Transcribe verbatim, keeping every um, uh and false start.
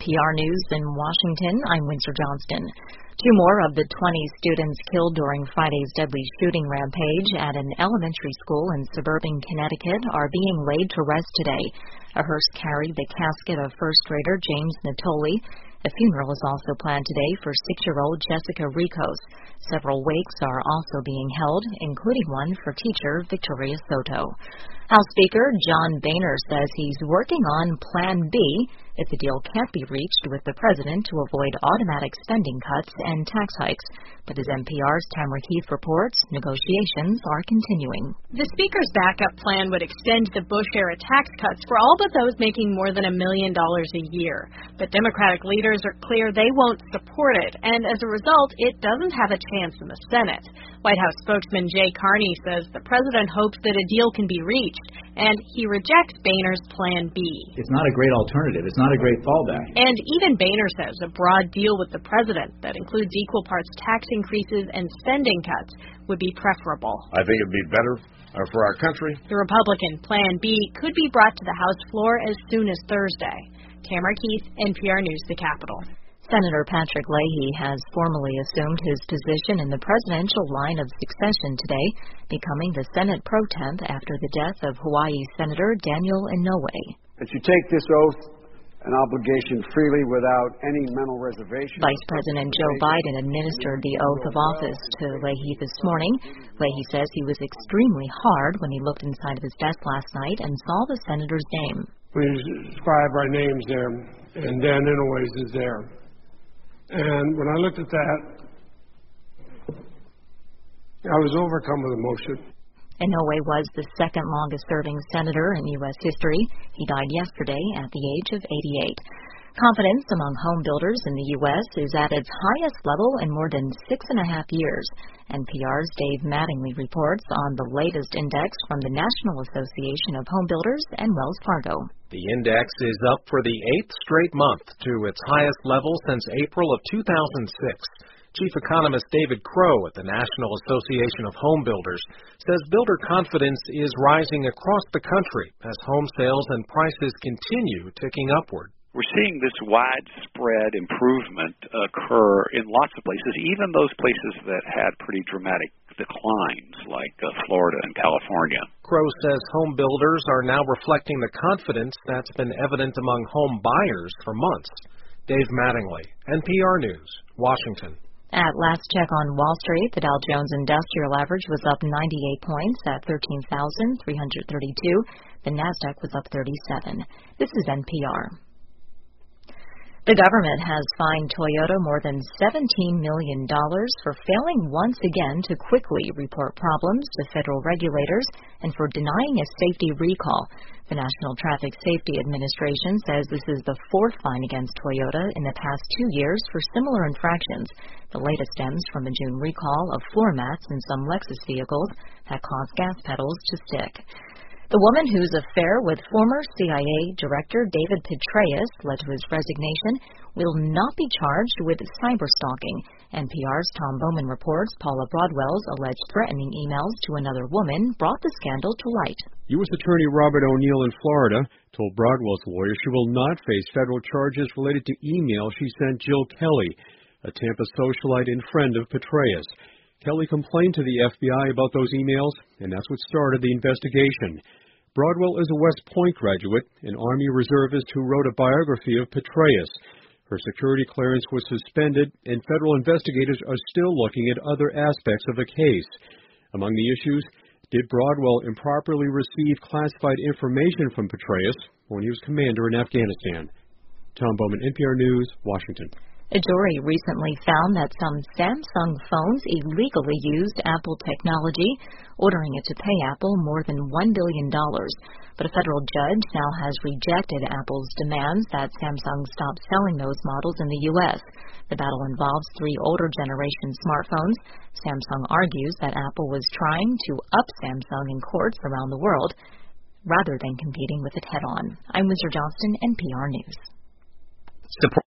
P R News in Washington, I'm Windsor Johnston. Two more of the twenty students killed during Friday's deadly shooting rampage at an elementary school in suburban Connecticut are being laid to rest today. A hearse carried the casket of first grader James Natoli. A funeral is also planned today for six-year-old Jessica Ricos. Several wakes are also being held, including one for teacher Victoria Soto. House Speaker John Boehner says he's working on Plan B if the deal can't be reached with the president to avoid automatic spending cuts and tax hikes. But as N P R's Tamara Keith reports, negotiations are continuing. The Speaker's backup plan would extend the Bush-era tax cuts for all but those making more than a million dollars a year. But Democratic leaders are clear they won't support it, and as a result, it doesn't have a chance in the Senate. White House spokesman Jay Carney says the president hopes that a deal can be reached, and he rejects Boehner's Plan B. It's not a great alternative. It's not a great fallback. And even Boehner says a broad deal with the president that includes equal parts tax increases and spending cuts would be preferable. I think it would be better uh, for our country. The Republican Plan B could be brought to the House floor as soon as Thursday. Tamara Keith, N P R News, the Capitol. Senator Patrick Leahy has formally assumed his position in the presidential line of succession today, becoming the Senate pro temp after the death of Hawaii Senator Daniel Inouye. That you take this oath and obligation freely without any mental reservation. Vice President Joe Biden administered the oath of office to Leahy this morning. Leahy says he was extremely hard when he looked inside of his desk last night and saw the senator's name. We describe our names there, and Dan Inouye's is there. And when I looked at that, I was overcome with emotion. Inouye was the second longest-serving senator in U S history. He died yesterday at the age of eighty-eight. Confidence among home builders in the U S is at its highest level in more than six and a half years. N P R's Dave Mattingly reports on the latest index from the National Association of Home Builders and Wells Fargo. The index is up for the eighth straight month to its highest level since April of two thousand six. Chief economist David Crow at the National Association of Home Builders says builder confidence is rising across the country as home sales and prices continue ticking upward. We're seeing this widespread improvement occur in lots of places, even those places that had pretty dramatic declines like uh, Florida and California. Crow says home builders are now reflecting the confidence that's been evident among home buyers for months. Dave Mattingly, N P R News, Washington. At last check on Wall Street, the Dow Jones Industrial Average was up ninety-eight points at thirteen thousand three hundred thirty-two. The Nasdaq was up thirty-seven. This is N P R. The government has fined Toyota more than seventeen million dollars for failing once again to quickly report problems to federal regulators and for denying a safety recall. The National Traffic Safety Administration says this is the fourth fine against Toyota in the past two years for similar infractions. The latest stems from a June recall of floor mats in some Lexus vehicles that caused gas pedals to stick. The woman whose affair with former C I A Director David Petraeus led to his resignation will not be charged with cyberstalking. N P R's Tom Bowman reports Paula Broadwell's alleged threatening emails to another woman brought the scandal to light. U S Attorney Robert O'Neill in Florida told Broadwell's lawyer she will not face federal charges related to email she sent Jill Kelly, a Tampa socialite and friend of Petraeus. Kelly complained to the F B I about those emails, and that's what started the investigation. Broadwell is a West Point graduate, an Army reservist who wrote a biography of Petraeus. Her security clearance was suspended, and federal investigators are still looking at other aspects of the case. Among the issues, did Broadwell improperly receive classified information from Petraeus when he was commander in Afghanistan? Tom Bowman, N P R News, Washington. A jury recently found that some Samsung phones illegally used Apple technology, ordering it to pay Apple more than one billion dollars. But a federal judge now has rejected Apple's demands that Samsung stop selling those models in the U S. The battle involves three older generation smartphones. Samsung argues that Apple was trying to up Samsung in courts around the world rather than competing with it head-on. I'm Windsor Johnston, N P R News. Support